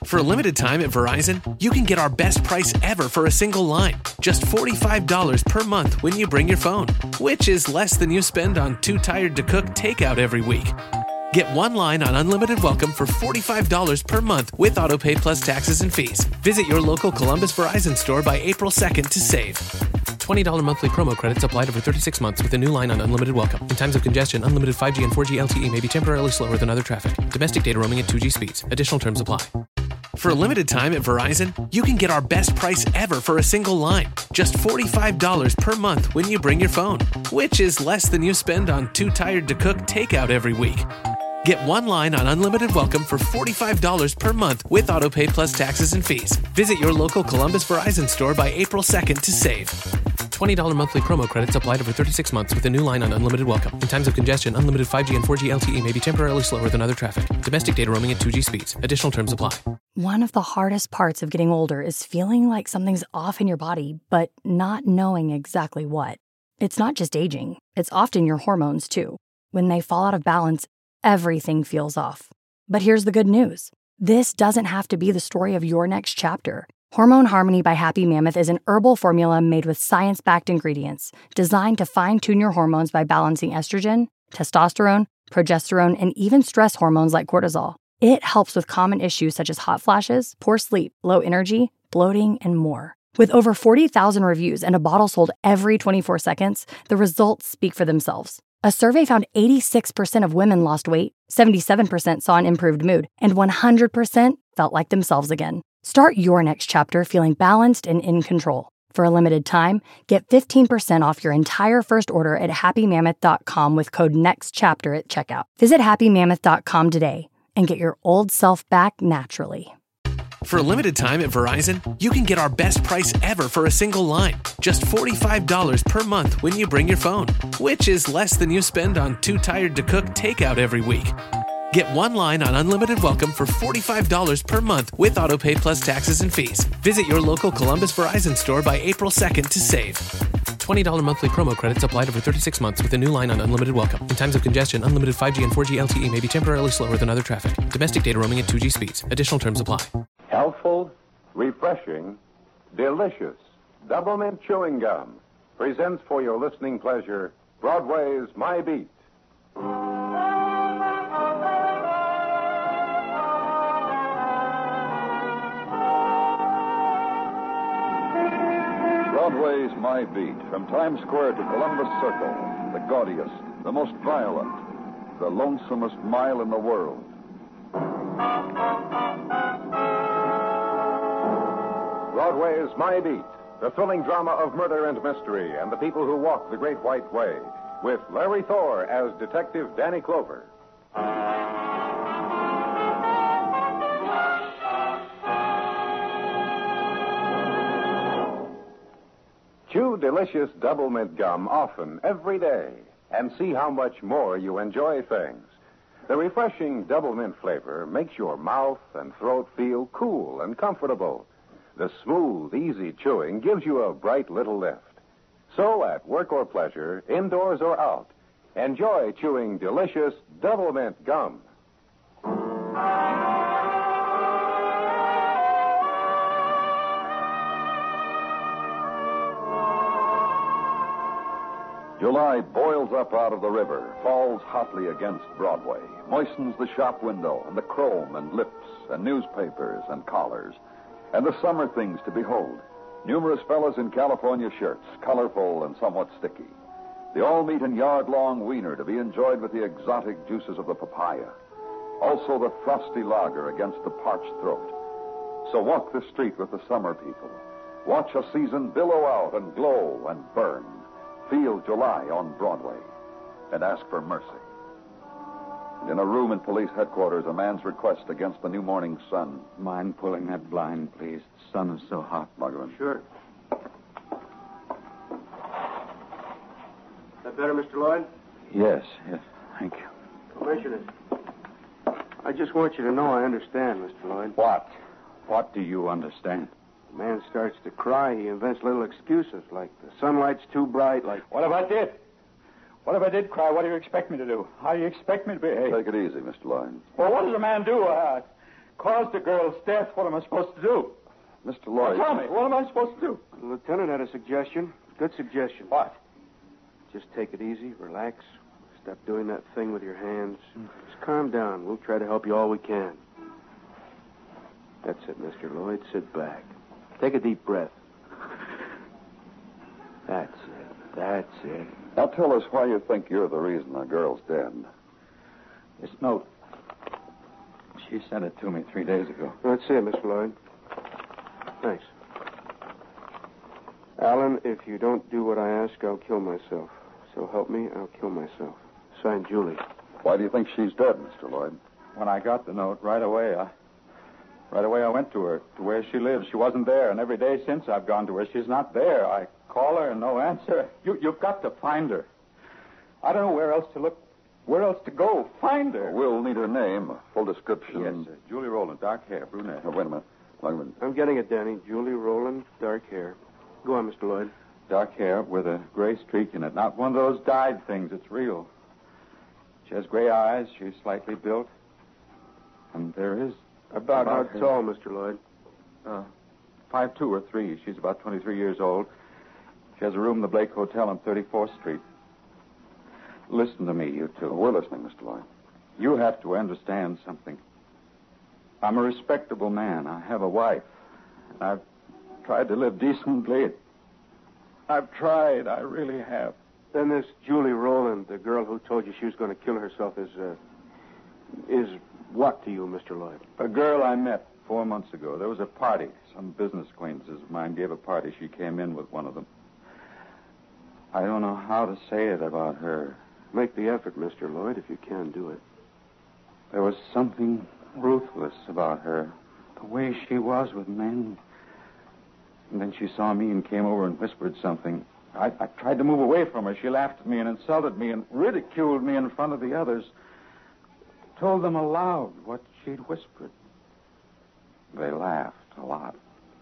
For a limited time at Verizon, you can get our best price ever for a single line. Just $45 per month when you bring your phone, which is less than you spend on Too Tired to Cook takeout every week. Get one line on Unlimited Welcome for $45 per month with AutoPay plus taxes and fees. Visit your local Columbus Verizon store by April 2nd to save. $20 monthly promo credits applied over 36 months with a new line on Unlimited Welcome. In times of congestion, unlimited 5G and 4G LTE may be temporarily slower than other traffic. Domestic data roaming at 2G speeds. Additional terms apply. For a limited time at Verizon, you can get our best price ever for a single line. Just $45 per month when you bring your phone, which is less than you spend on Too Tired to Cook takeout every week. Get one line on Unlimited Welcome for $45 per month with AutoPay plus taxes and fees. Visit your local Columbus Verizon store by April 2nd to save. $20 monthly promo credits applied over 36 months with a new line on Unlimited Welcome. In times of congestion, unlimited 5G and 4G LTE may be temporarily slower than other traffic. Domestic data roaming at 2G speeds. Additional terms apply. One of the hardest parts of getting older is feeling like something's off in your body, but not knowing exactly what. It's not just aging. It's often your hormones, too. When they fall out of balance, everything feels off. But here's the good news. This doesn't have to be the story of your next chapter. Hormone Harmony by Happy Mammoth is an herbal formula made with science-backed ingredients designed to fine-tune your hormones by balancing estrogen, testosterone, progesterone, and even stress hormones like cortisol. It helps with common issues such as hot flashes, poor sleep, low energy, bloating, and more. With over 40,000 reviews and a bottle sold every 24 seconds, the results speak for themselves. A survey found 86% of women lost weight, 77% saw an improved mood, and 100% felt like themselves again. Start your next chapter feeling balanced and in control. For a limited time, get 15% off your entire first order at happymammoth.com with code NEXTCHAPTER at checkout. Visit happymammoth.com today and get your old self back naturally. For a limited time at Verizon, you can get our best price ever for a single line. Just $45 per month when you bring your phone, which is less than you spend on Too Tired to Cook takeout every week. Get one line on Unlimited Welcome for $45 per month with AutoPay plus taxes and fees. Visit your local Columbus Verizon store by April 2nd to save. $20 monthly promo credits applied over 36 months with a new line on Unlimited Welcome. In times of congestion, unlimited 5G and 4G LTE may be temporarily slower than other traffic. Domestic data roaming at 2G speeds. Additional terms apply. Healthful, refreshing, delicious Double Mint Chewing Gum presents for your listening pleasure Broadway's My Beat. Broadway's My Beat, from Times Square to Columbus Circle, the gaudiest, the most violent, the lonesomest mile in the world. Broadway's My Beat, the thrilling drama of murder and mystery and the people who walk the Great White Way, with Larry Thor as Detective Danny Clover. Chew delicious Double Mint gum often, every day, and see how much more you enjoy things. The refreshing Double Mint flavor makes your mouth and throat feel cool and comfortable. The smooth, easy chewing gives you a bright little lift. So, at work or pleasure, indoors or out, enjoy chewing delicious Double Mint gum. July boils up out of the river, falls hotly against Broadway, moistens the shop window and the chrome and lips and newspapers and collars, and the summer things to behold. Numerous fellas in California shirts, colorful and somewhat sticky. The all-meat and yard-long wiener to be enjoyed with the exotic juices of the papaya. Also the frosty lager against the parched throat. So walk the street with the summer people. Watch a season billow out and glow and burn. Feel July on Broadway, and ask for mercy. And in a room in police headquarters, a man's request against the new morning sun. Mind pulling that blind, please? The sun is so hot. Muggavan. Sure. That better, Mr. Lloyd? Yes, thank you. Commissioner, I just want you to know I understand, Mr. Lloyd. What? What do you understand? The man starts to cry, he invents little excuses, like the sunlight's too bright, like... What if I did? What if I did cry? What do you expect me to do? How do you expect me to behave? Take it easy, Mr. Lloyd. Well, what does a man do? caused the girl's death. What am I supposed to do? Mr. Lloyd. Tell me, what am I supposed to do? The lieutenant had a suggestion. Good suggestion. What? Just take it easy, relax. Stop doing that thing with your hands. Just calm down. We'll try to help you all we can. That's it, Mr. Lloyd. Sit back. Take a deep breath. That's it. That's it. Now tell us why you think you're the reason the girl's dead. This note. She sent it to me 3 days ago. That's it, Mr. Lloyd. Thanks. Alan, if you don't do what I ask, I'll kill myself. So help me, I'll kill myself. Signed, Julie. Why do you think she's dead, Mr. Lloyd? When I got the note, right away I went to her, to where she lives. She wasn't there, and every day since I've gone to her, she's not there. I call her and no answer. You've got to find her. I don't know where else to look, where else to go. Find her. We'll need her name, a full description. Yes, sir. Julie Rowland, dark hair, brunette. Wait a minute. I'm getting it, Danny. Julie Rowland, dark hair. Go on, Mr. Lloyd. Dark hair with a gray streak in it. Not one of those dyed things. It's real. She has gray eyes. She's slightly built. And there is... About how tall, Mr. Lloyd? 5'2" or 3. She's about 23 years old. She has a room in the Blake Hotel on 34th Street. Listen to me, you two. We're listening, Mr. Lloyd. You have to understand something. I'm a respectable man. I have a wife. And I've tried to live decently. I've tried. I really have. Then this Julie Rowland, the girl who told you she was going to kill herself, is what to you, Mr. Lloyd? A girl I met 4 months ago. There was a party. Some business acquaintances of mine gave a party. She came in with one of them. I don't know how to say it about her. Make the effort, Mr. Lloyd, if you can do it. There was something ruthless about her. The way she was with men. And then she saw me and came over and whispered something. I tried to move away from her. She laughed at me and insulted me and ridiculed me in front of the others. Told them aloud what she'd whispered. They laughed a lot.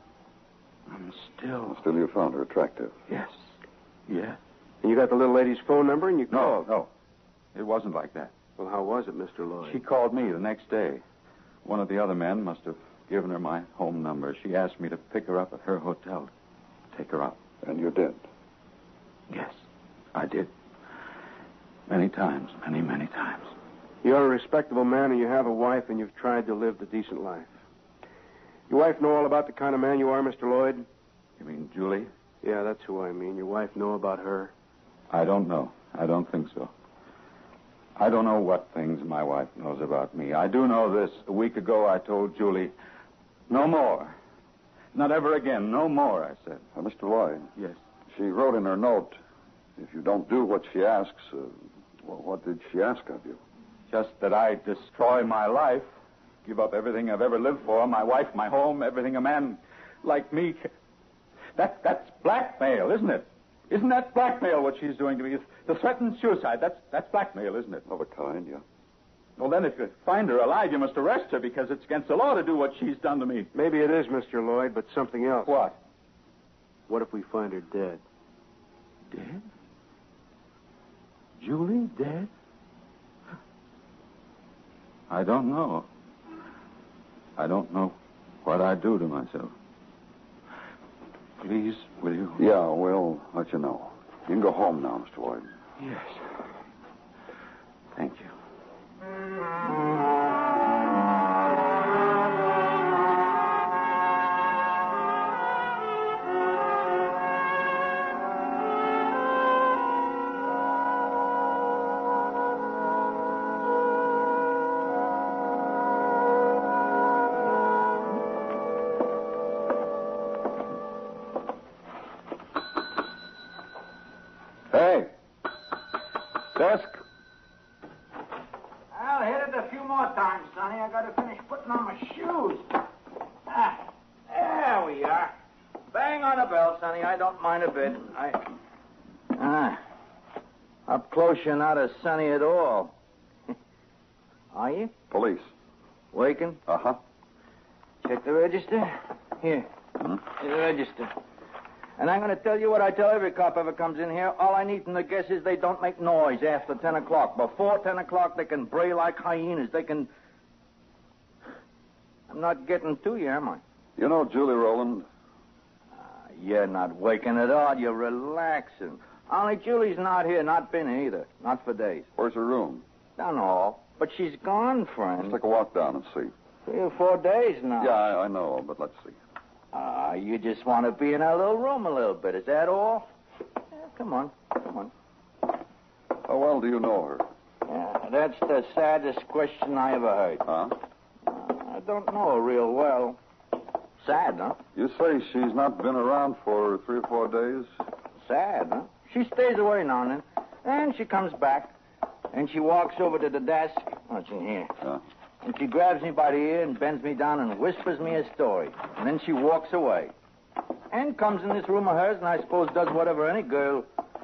I'm still... Still you found her attractive? Yes. Yes. And you got the little lady's phone number and you called? No. It wasn't like that. Well, how was it, Mr. Lloyd? She called me the next day. One of the other men must have given her my home number. She asked me to pick her up at her hotel. Take her out. And you did? Yes, I did. Many times, many times. You're a respectable man and you have a wife and you've tried to live the decent life. Your wife know all about the kind of man you are, Mr. Lloyd? You mean Julie? Yeah, that's who I mean. Your wife know about her? I don't know. I don't think so. I don't know what things my wife knows about me. I do know this. A week ago, I told Julie, no more. Not ever again. No more, I said. Mr. Lloyd. Yes. She wrote in her note, if you don't do what she asks, well, what did she ask of you? Just that I destroy my life, give up everything I've ever lived for, my wife, my home, everything a man like me can... That's blackmail, isn't it? Isn't that blackmail, what she's doing to me? The threatened suicide, that's blackmail, isn't it? Of a kind, yeah. Well, then, if you find her alive, you must arrest her, because it's against the law to do what she's done to me. Maybe it is, Mr. Lloyd, but something else. What? What if we find her dead? Dead? Julie dead? I don't know. I don't know what I'd do to myself. Please, will you? Yeah, we'll let you know. You can go home now, Mr. Lloyd. Yes. Thank you. Hey! Desk! I'll hit it a few more times, Sonny. I gotta finish putting on my shoes. There we are. Bang on the bell, Sonny. I don't mind a bit. Up close, you're not as sunny at all. Are you? Police. Working? Uh-huh. Check the register. Here. Hmm? Here's the register. And I'm going to tell you what I tell every cop ever comes in here. All I need from the guess is they don't make noise after 10 o'clock. Before 10 o'clock, they can bray like hyenas. They can... not getting to you, am I? You know Julie Rowland? You're not waking at all. You're relaxing. Only Julie's not here, not been here either. Not for days. Where's her room? Don't know. But she's gone, friend. Let's take a walk down and see. 3 or 4 days now. Yeah, I know, but let's see. You just want to be in our little room a little bit. Is that all? Yeah, come on. How well do you know her? Yeah, that's the saddest question I ever heard. Huh? I don't know her real well. Sad, huh? You say she's not been around for 3 or 4 days? Sad, huh? She stays away now and then. And she comes back. And she walks over to the desk. What's in here? Yeah. And she grabs me by the ear and bends me down and whispers me a story. And then she walks away. And comes in this room of hers and I suppose does whatever any girl...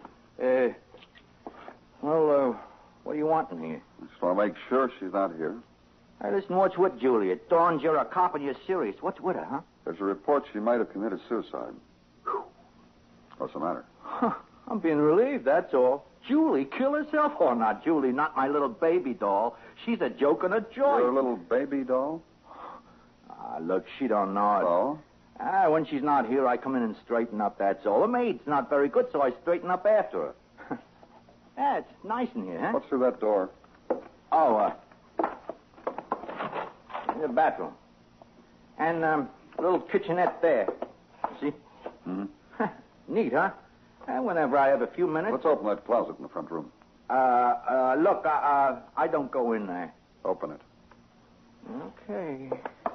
what do you want in here? Just want to make sure she's not here. Hey, listen, what's with Julie? It dawns you're a cop and you're serious. What's with her, huh? There's a report she might have committed suicide. What's the matter? Huh, I'm being relieved, that's all. Julie kill herself? Oh, not Julie, not my little baby doll. She's a joke and a joy. Your little baby doll? Look, she don't know it. Oh? When she's not here, I come in and straighten up, that's all. The maid's not very good, so I straighten up after her. Yeah, it's nice in here, huh? What's through that door? The bathroom. And, a little kitchenette there. See? Mm-hmm. Neat, huh? Whenever I have a few minutes. Let's open that closet in the front room. Look, I don't go in there. Open it. Okay.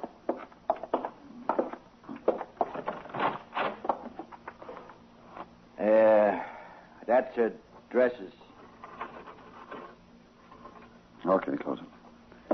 That's her dresses. Okay, close it.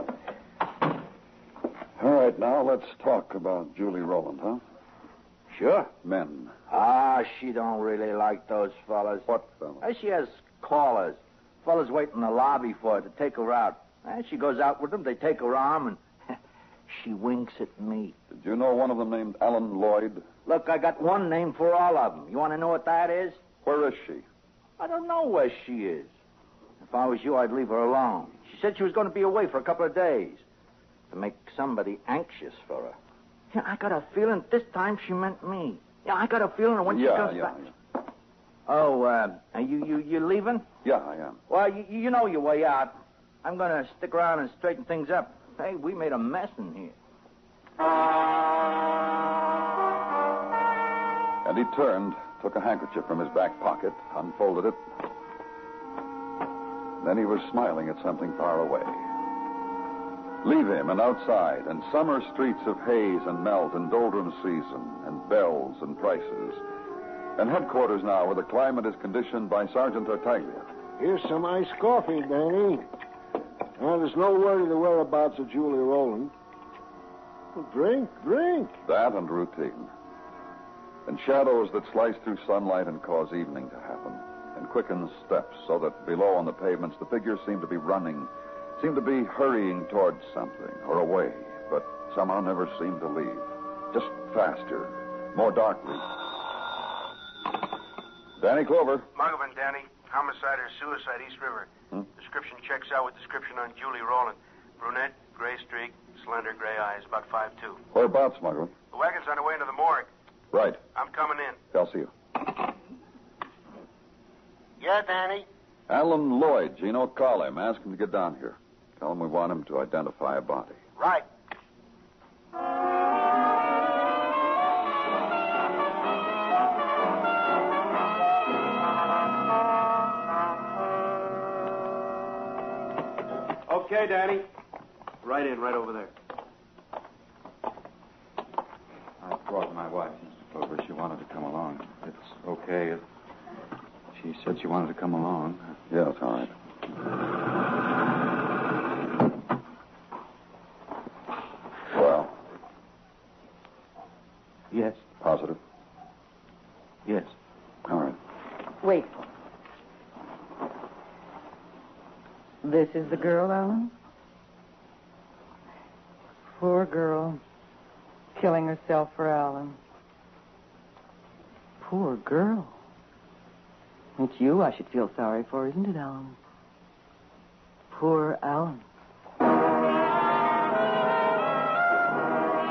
All right, now let's talk about Julie Rowland, huh? Sure. Men. She don't really like those fellas. What fellas? She has callers. Fellas wait in the lobby for her to take her out. She goes out with them, they take her arm, and she winks at me. Did you know one of them named Alan Lloyd? Look, I got one name for all of them. You want to know what that is? Where is she? I don't know where she is. If I was you, I'd leave her alone. She said she was going to be away for a couple of days to make somebody anxious for her. Yeah, I got a feeling this time she meant me. Yeah, I got a feeling when she comes back. Yeah. Oh, you leaving? Yeah, I am. Well, you know your way out. I'm going to stick around and straighten things up. Hey, we made a mess in here. And he turned, took a handkerchief from his back pocket, unfolded it. Then he was smiling at something far away. Leave him and outside, and summer streets of haze and melt and doldrum season, and bells and prices. And headquarters now, where the climate is conditioned by Sergeant Tartaglia. Here's some iced coffee, Danny. There's no word of the whereabouts of Julie Rowland. Well, drink. That and routine. And shadows that slice through sunlight and cause evening to happen. And quicken steps so that below on the pavements the figures seem to be running, seem to be hurrying towards something or away, but somehow never seem to leave. Just faster, more darkly. Danny Clover. Muggavan, Danny. Homicide or suicide, East River. Description checks out with description on Julie Rowland. Brunette, gray streak, slender gray eyes, about 5'2". Whereabouts, Muggavan? The wagon's on the way into the morgue. Right. I'm coming in. I'll see you. Yeah, Danny? Alan Lloyd, Gino, call him. Ask him to get down here. Tell him we want him to identify a body. Right. Okay, Danny. Right in, right over there. I brought my wife, Mr. Clover. She wanted to come along. It's okay. She said she wanted to come along. Yeah, it's all right. Well? Yes. Positive? Yes. All right. Wait. This is the girl, Alan? Poor girl. Killing herself for Alan. Poor girl. It's you I should feel sorry for, isn't it, Alan? Poor Alan.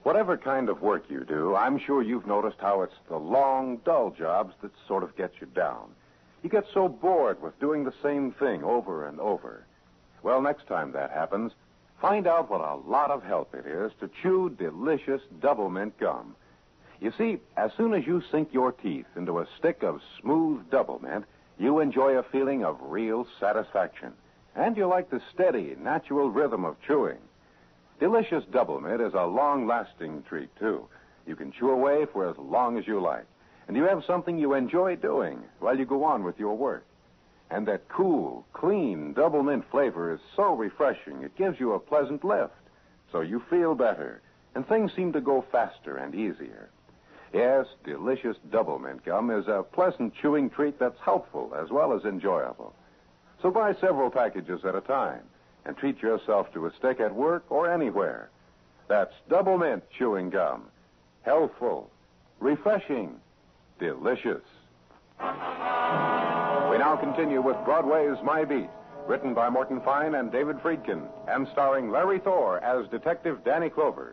Whatever kind of work you do, I'm sure you've noticed how it's the long, dull jobs that sort of get you down. You get so bored with doing the same thing over and over. Well, next time that happens, find out what a lot of help it is to chew delicious double mint gum. You see, as soon as you sink your teeth into a stick of smooth double mint, you enjoy a feeling of real satisfaction. And you like the steady, natural rhythm of chewing. Delicious double mint is a long-lasting treat, too. You can chew away for as long as you like. And you have something you enjoy doing while you go on with your work. And that cool, clean double mint flavor is so refreshing, it gives you a pleasant lift. So you feel better, and things seem to go faster and easier. Yes, delicious double mint gum is a pleasant chewing treat that's helpful as well as enjoyable. So buy several packages at a time and treat yourself to a stick at work or anywhere. That's double mint chewing gum. Healthful, refreshing, delicious. We now continue with Broadway's My Beat, written by Morton Fine and David Friedkin, and starring Larry Thor as Detective Danny Clover.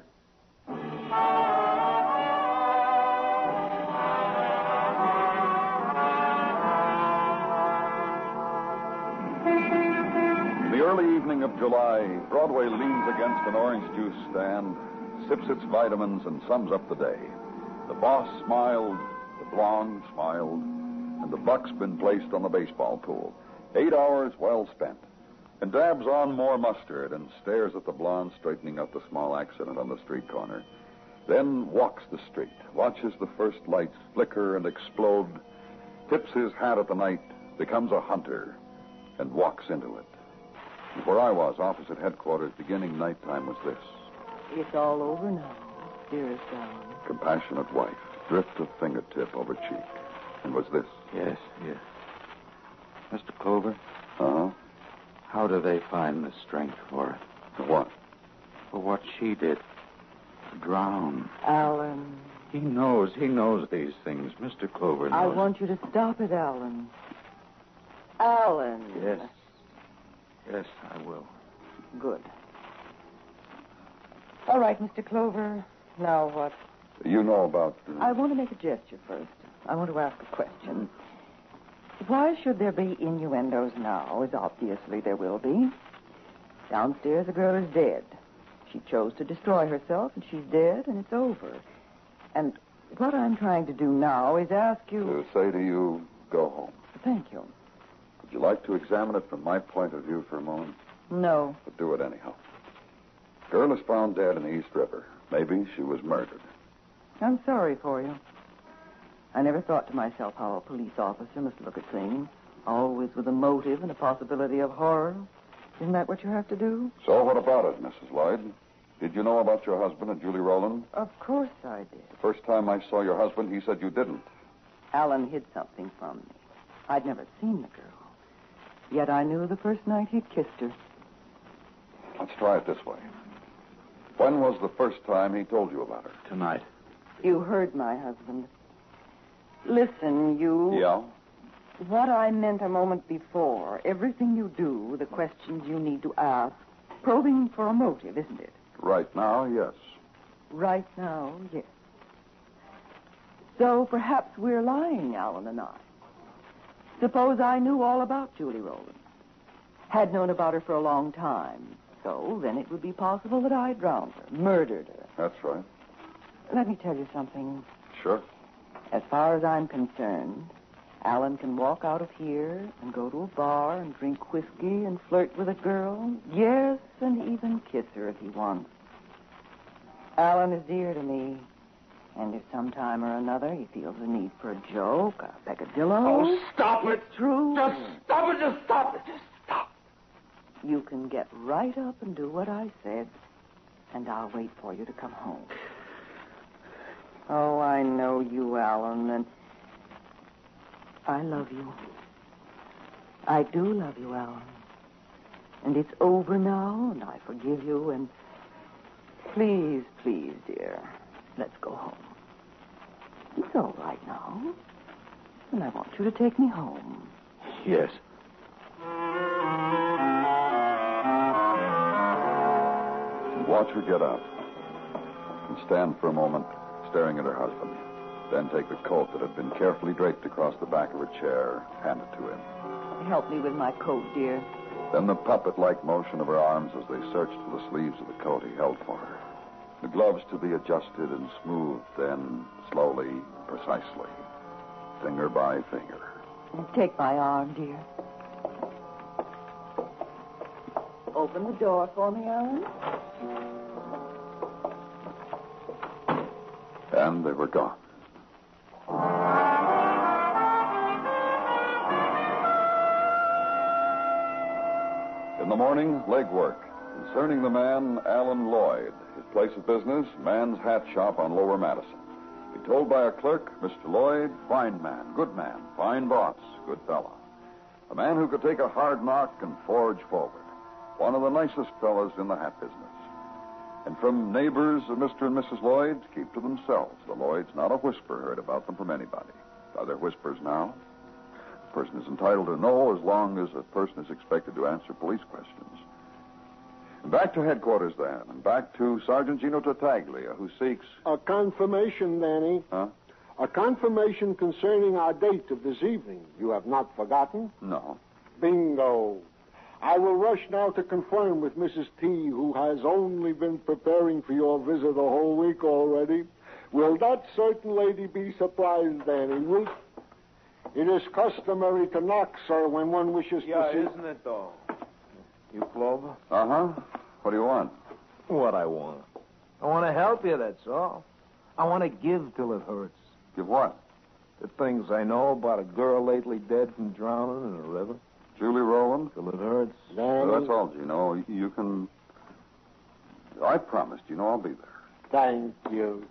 The early evening of July, Broadway leans against an orange juice stand, sips its vitamins, and sums up the day. The boss smiled, the blonde smiled, and the buck's been placed on the baseball pool. 8 hours well spent. And dabs on more mustard and stares at the blonde straightening up the small accident on the street corner. Then walks the street, watches the first lights flicker and explode, tips his hat at the night, becomes a hunter, and walks into it. And where I was, opposite headquarters, beginning nighttime, was this. It's all over now, dearest Alan. Compassionate wife, drift of fingertip over cheek. And was this. Yes. Mr. Clover? Uh-huh. How do they find the strength for it? For what? For what she did. To drown. Alan. He knows these things. Mr. Clover knows. I want you to stop it, Alan. Alan. Yes, I will. Good. All right, Mr. Clover. Now what? You know about... I want to make a gesture first. I want to ask a question. Why should there be innuendos now, as obviously there will be? Downstairs, the girl is dead. She chose to destroy herself, and she's dead, and it's over. And what I'm trying to do now is ask you... To say to you, go home. Thank you. Would you like to examine it from my point of view for a moment? No. But do it anyhow. Girl is found dead in the East River. Maybe she was murdered. I'm sorry for you. I never thought to myself how a police officer must look at things, always with a motive and a possibility of horror. Isn't that what you have to do? So what about it, Mrs. Lloyd? Did you know about your husband and Julie Rowland? Of course I did. The first time I saw your husband, he said you didn't. Alan hid something from me. I'd never seen the girl. Yet I knew the first night he'd kissed her. Let's try it this way. When was the first time he told you about her? Tonight. You heard my husband. Listen, you... Yeah? What I meant a moment before, everything you do, the questions you need to ask, probing for a motive, isn't it? Right now, yes. Right now, yes. So perhaps we're lying, Alan and I. Suppose I knew all about Julie Rowland. Had known about her for a long time. So then it would be possible that I drowned her, murdered her. That's right. Let me tell you something. Sure. As far as I'm concerned, Alan can walk out of here and go to a bar and drink whiskey and flirt with a girl. Yes, and even kiss her if he wants. Alan is dear to me. And if sometime or another he feels the need for a joke, a peccadillo... Oh, stop it! It's true. Just stop it! Just stop it! Just stop. You can get right up and do what I said, and I'll wait for you to come home. Oh, I know you, Alan, and I love you. I do love you, Alan. And it's over now, and I forgive you, and please, please, dear, let's go home. It's all right now, and I want you to take me home. Yes. Watch her get up. And stand for a moment, staring at her husband. Then take the coat that had been carefully draped across the back of her chair, hand it to him. Help me with my coat, dear. Then the puppet-like motion of her arms as they searched for the sleeves of the coat he held for her. The gloves to be adjusted and smoothed, then slowly, precisely, finger by finger. Take my arm, dear. Open the door for me, Alan. And they were gone. In the morning, legwork concerning the man, Alan Lloyd. His place of business, Man's Hat Shop on Lower Madison. Be told by a clerk, Mr. Lloyd, fine man, good man, fine boss, good fellow. A man who could take a hard knock and forge forward. One of the nicest fellows in the hat business. And from neighbors of Mr. and Mrs. Lloyd, keep to themselves. The Lloyds, not a whisper heard about them from anybody. Are there whispers now? A person is entitled to know as long as a person is expected to answer police questions. And back to headquarters then, and back to Sergeant Gino Tartaglia, who seeks... A confirmation, Danny. Huh? A confirmation concerning our date of this evening. You have not forgotten? No. Bingo. I will rush now to confirm with Mrs. T, who has only been preparing for your visit a whole week already. Will that certain lady be surprised, Danny? Will... It is customary to knock, sir, when one wishes to see... isn't it, though? You, Clover? Uh-huh. What do you want? What I want. I want to help you, that's all. I want to give till it hurts. Give what? The things I know about a girl lately dead from drowning in a river. Julie Rowland? Till it hurts. Danny? That's all, Gino. You can... I promised, I'll be there. Thank you.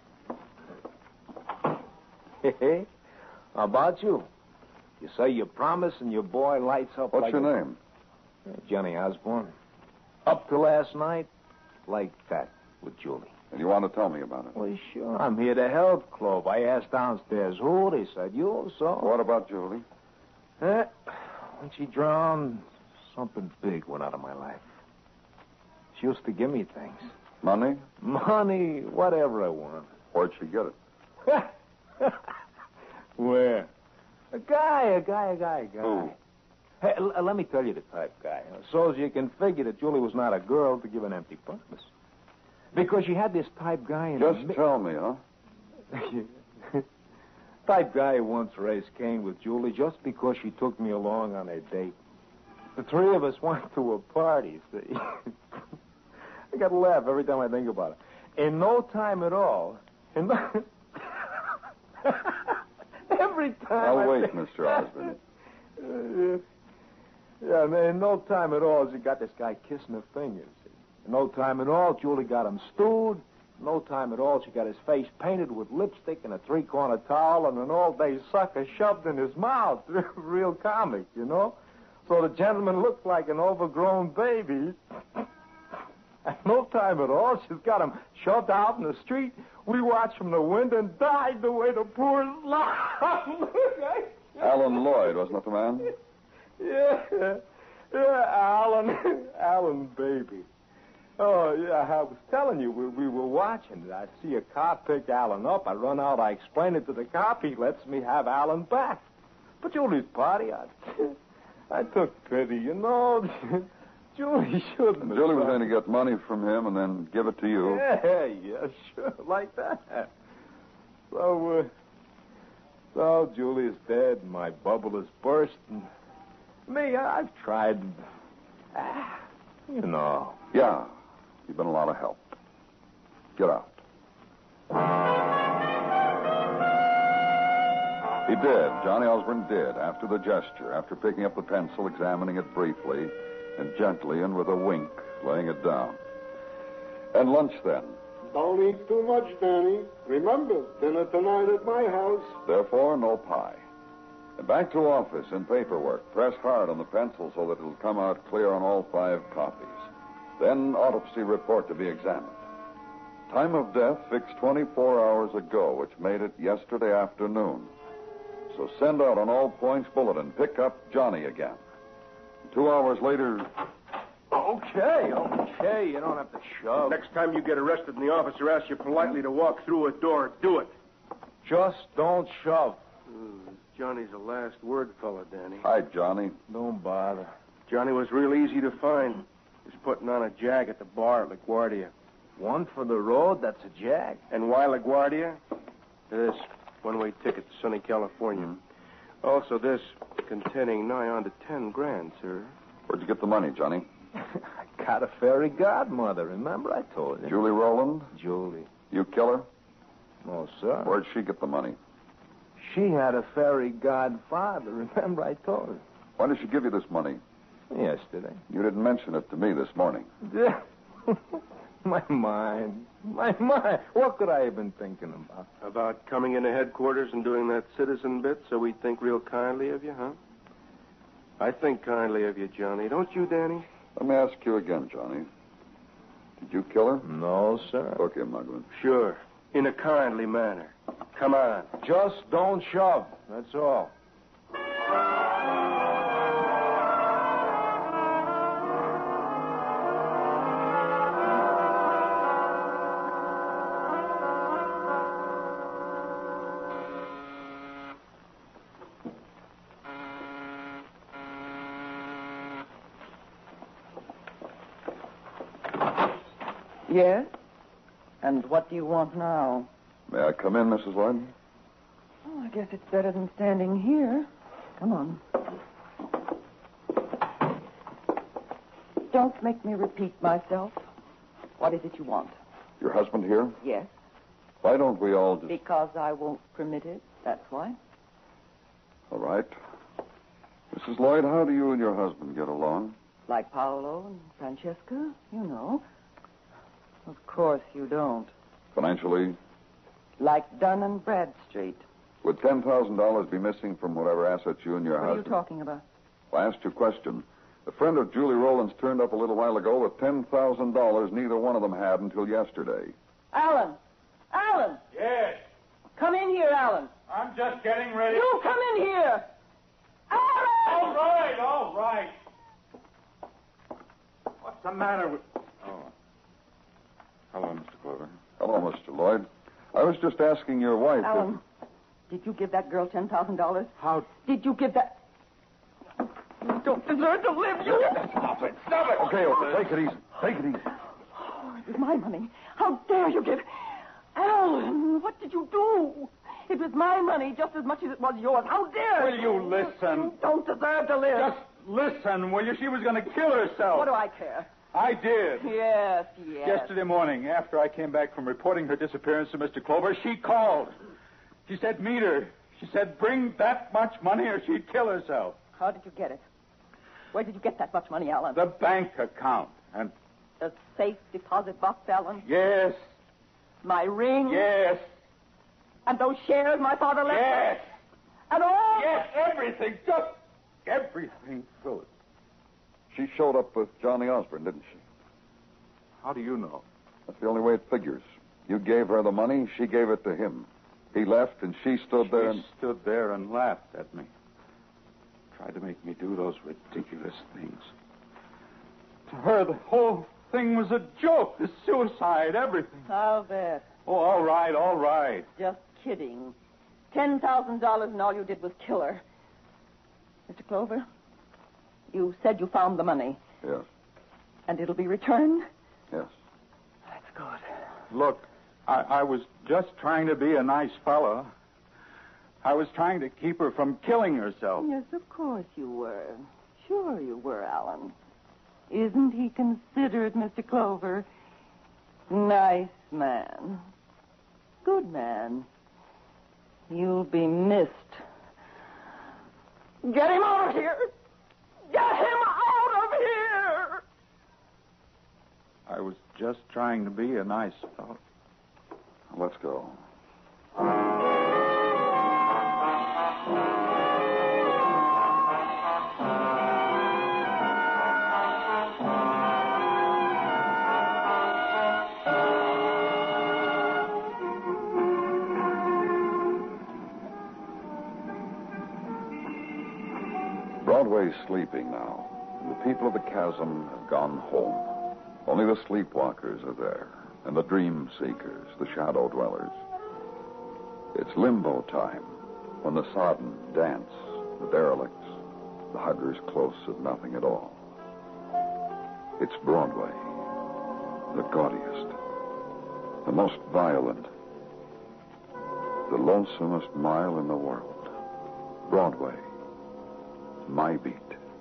Hey, how about you? You say you promise and your boy lights up. What's like your name? Johnny Osborne. Up to last night, like that with Julie. And you want to tell me about it? Well, sure. I'm here to help, Clove. I asked downstairs who. They said you, so... What about Julie? When she drowned, something big went out of my life. She used to give me things. Money? Money, whatever I want. Where'd she get it? Where? A guy. Who? Hey, let me tell you the type guy. So as you can figure that Julie was not a girl to give an empty promise. Because she had this type guy in... Just tell me, huh? Type guy who once raised Cain with Julie just because she took me along on a date. The three of us went to a party, see? I got to laugh every time I think about it. In no time at all... Every time Now, wait, Mr. Osborne. Yeah, in no time at all, she got this guy kissing her fingers. In no time at all, Julie got him stewed. In no time at all, she got his face painted with lipstick and a three-corner towel and an all-day sucker shoved in his mouth. Real comic, So the gentleman looked like an overgrown baby. At no time at all, she's got him shoved out in the street. We watched from the window and died the way the poor slum. Alan Lloyd, wasn't that the man? Yeah, Alan, baby. Oh, yeah, I was telling you, we were watching. I see a car pick Alan up. I run out, I explain it to the cop. He lets me have Alan back. But Julie's party, I took pity, Julie shouldn't have. Julie was going to get money from him and then give it to you. Yeah, sure, like that. So Julie's dead, and my bubble has burst, and me, I've tried, Yeah, you've been a lot of help. Get out. He did. Johnny Osborne did, after the gesture, after picking up the pencil, examining it briefly, and gently and with a wink, laying it down. And lunch then. Don't eat too much, Danny. Remember, dinner tonight at my house. Therefore, no pie. And back to office and paperwork. Press hard on the pencil so that it'll come out clear on all 5 copies. Then autopsy report to be examined. Time of death fixed 24 hours ago, which made it yesterday afternoon. So send out an all-points bulletin. Pick up Johnny again. 2 hours later... Okay. You don't have to shove. Next time you get arrested and the officer asks you politely to walk through a door, do it. Just don't shove. Johnny's a last word fella, Danny. Hi, Johnny. Don't bother. Johnny was real easy to find. He was putting on a jag at the bar at LaGuardia. One for the road, that's a jag. And why LaGuardia? This one-way ticket to sunny California. Also this containing nigh on to 10 grand, sir. Where'd you get the money, Johnny? I got a fairy godmother, remember I told you? Julie Rowland? Julie. You kill her? No, sir. Where'd she get the money? She had a fairy godfather, remember I told her? Why did she give you this money? Yesterday. You didn't mention it to me this morning. My mind. What could I have been thinking about? About coming into headquarters and doing that citizen bit so we think real kindly of you, huh? I think kindly of you, Johnny. Don't you, Danny? Let me ask you again, Johnny. Did you kill her? No, sir. Okay, Mugwin. Sure. In a kindly manner. Come on. Just don't shove. That's all. Yes? And what do you want now? May I come in, Mrs. Lloyd? Oh, I guess it's better than standing here. Come on. Don't make me repeat myself. What is it you want? Your husband here? Yes. Why don't we all just... Because I won't permit it. That's why. All right. Mrs. Lloyd, how do you and your husband get along? Like Paolo and Francesca, you know. Of course you don't. Financially? Like Dun and Bradstreet. Would $10,000 be missing from whatever assets you and your What husband... are you talking about? I asked you a question. A friend of Julie Rowland's turned up a little while ago with $10,000 neither one of them had until yesterday. Alan! Alan! Yes, Come in here, Alan. I'm just getting ready. You come in here! Alan! All right. What's the matter with... Oh. Hello, Mr. Clover. Hello, Mr. Lloyd. I was just asking your wife... Alan, did you give that girl $10,000? How... Did you give that... You don't deserve to live, you... Stop it. Okay, take it easy. Take it easy. Oh, it was my money. How dare you give... Alan, what did you do? It was my money just as much as it was yours. How dare Will you listen? You don't deserve to live. Just listen, will you? She was going to kill herself. What do I care? I did. Yes. Yesterday morning, after I came back from reporting her disappearance to Mr. Clover, she called. She said, meet her. She said, bring that much money or she'd kill herself. How did you get it? Where did you get that much money, Alan? The bank account. And The safe deposit box, Alan? yes, My ring? yes, And those shares my father left? yes, And all? yes, everything. Just everything, Phyllis. She showed up with Johnny Osborne, didn't she? How do you know? That's the only way it figures. You gave her the money, she gave it to him. He left, and she stood there and... She stood there and laughed at me. Tried to make me do those ridiculous things. To her, the whole thing was a joke. The suicide, everything. How that? Oh, all right. Just kidding. $10,000 and all you did was kill her. Mr. Clover, you said you found the money. Yes, And it'll be returned? yes. That's good. Look, I was just trying to be a nice fellow. I was trying to keep her from killing herself. Yes, of course you were. Sure you were, Alan. Isn't he considerate, Mr. Clover? Nice man. Good man. You'll be missed. Get him out of here! Get him out of here! I was just trying to be a nice fellow. Let's go. Broadway's sleeping now. The people of the chasm have gone home. Only the sleepwalkers are there, and the dream seekers, the shadow dwellers. It's limbo time, when the sodden dance, the derelicts, the huggers close at nothing at all. It's Broadway, the gaudiest, the most violent, the lonesomest mile in the world. Broadway, my beat.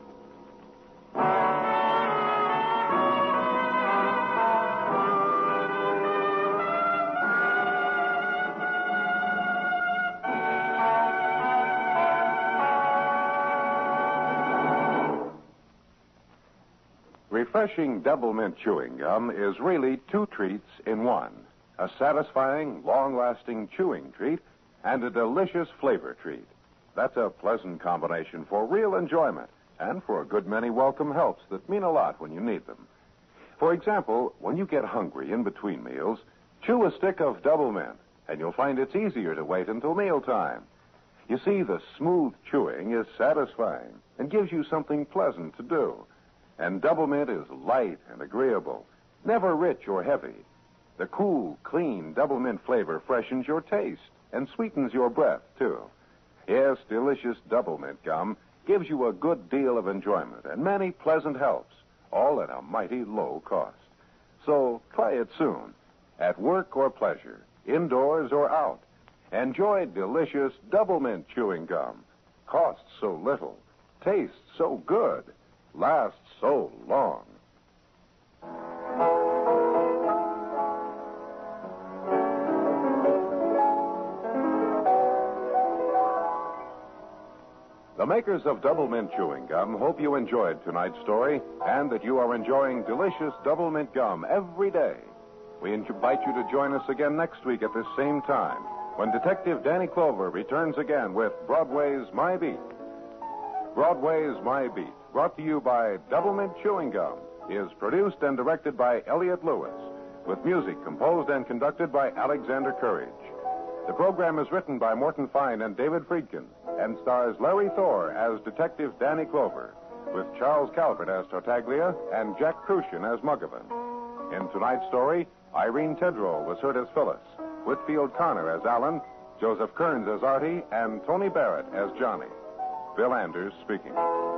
Refreshing double mint chewing gum is really two treats in one. A satisfying, long-lasting chewing treat and a delicious flavor treat. That's a pleasant combination for real enjoyment and for a good many welcome helps that mean a lot when you need them. For example, when you get hungry in between meals, chew a stick of double mint, and you'll find it's easier to wait until mealtime. You see, the smooth chewing is satisfying and gives you something pleasant to do. And double mint is light and agreeable, never rich or heavy. The cool, clean double mint flavor freshens your taste and sweetens your breath, too. Yes, delicious double mint gum gives you a good deal of enjoyment and many pleasant helps, all at a mighty low cost. So try it soon, at work or pleasure, indoors or out. Enjoy delicious double mint chewing gum. Costs so little, tastes so good, lasts so long. The makers of Double Mint Chewing Gum hope you enjoyed tonight's story and that you are enjoying delicious Double Mint Gum every day. We invite you to join us again next week at this same time when Detective Danny Clover returns again with Broadway's My Beat. Broadway's My Beat, brought to you by Double Mint Chewing Gum, is produced and directed by Elliott Lewis, with music composed and conducted by Alexander Courage. The program is written by Morton Fine and David Friedkin and stars Larry Thor as Detective Danny Clover, with Charles Calvert as Tartaglia and Jack Crucian as Muggavan. In tonight's story, Irene Tedrow was heard as Phyllis, Whitfield Connor as Alan, Joseph Kearns as Artie, and Tony Barrett as Johnny. Bill Anders speaking.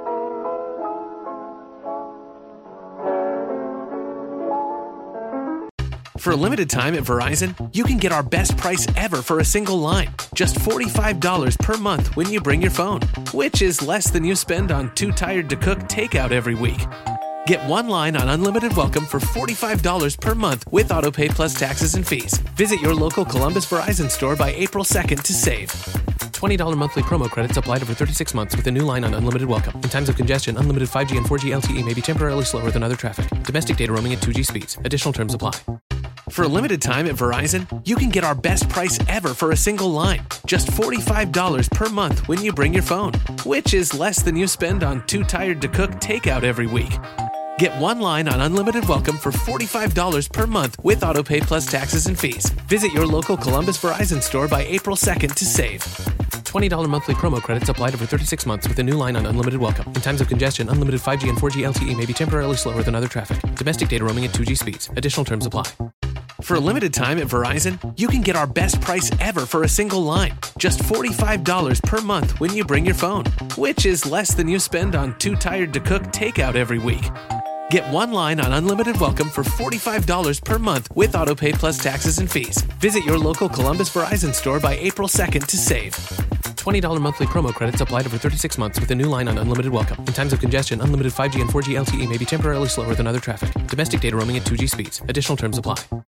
For a limited time at Verizon, you can get our best price ever for a single line. Just $45 per month when you bring your phone, which is less than you spend on Too Tired to Cook takeout every week. Get one line on Unlimited Welcome for $45 per month with AutoPay plus taxes and fees. Visit your local Columbus Verizon store by April 2nd to save. $20 monthly promo credits applied over 36 months with a new line on Unlimited Welcome. In times of congestion, unlimited 5G and 4G LTE may be temporarily slower than other traffic. Domestic data roaming at 2G speeds. Additional terms apply. For a limited time at Verizon, you can get our best price ever for a single line. Just $45 per month when you bring your phone, which is less than you spend on Too Tired to Cook takeout every week. Get one line on Unlimited Welcome for $45 per month with AutoPay plus taxes and fees. Visit your local Columbus Verizon store by April 2nd to save. $20 monthly promo credits applied over 36 months with a new line on Unlimited Welcome. In times of congestion, unlimited 5G and 4G LTE may be temporarily slower than other traffic. Domestic data roaming at 2G speeds. Additional terms apply. For a limited time at Verizon, you can get our best price ever for a single line. Just $45 per month when you bring your phone, which is less than you spend on Too Tired to Cook takeout every week. Get one line on Unlimited Welcome for $45 per month with AutoPay plus taxes and fees. Visit your local Columbus Verizon store by April 2nd to save. $20 monthly promo credits applied over 36 months with a new line on Unlimited Welcome. In times of congestion, unlimited 5G and 4G LTE may be temporarily slower than other traffic. Domestic data roaming at 2G speeds. Additional terms apply.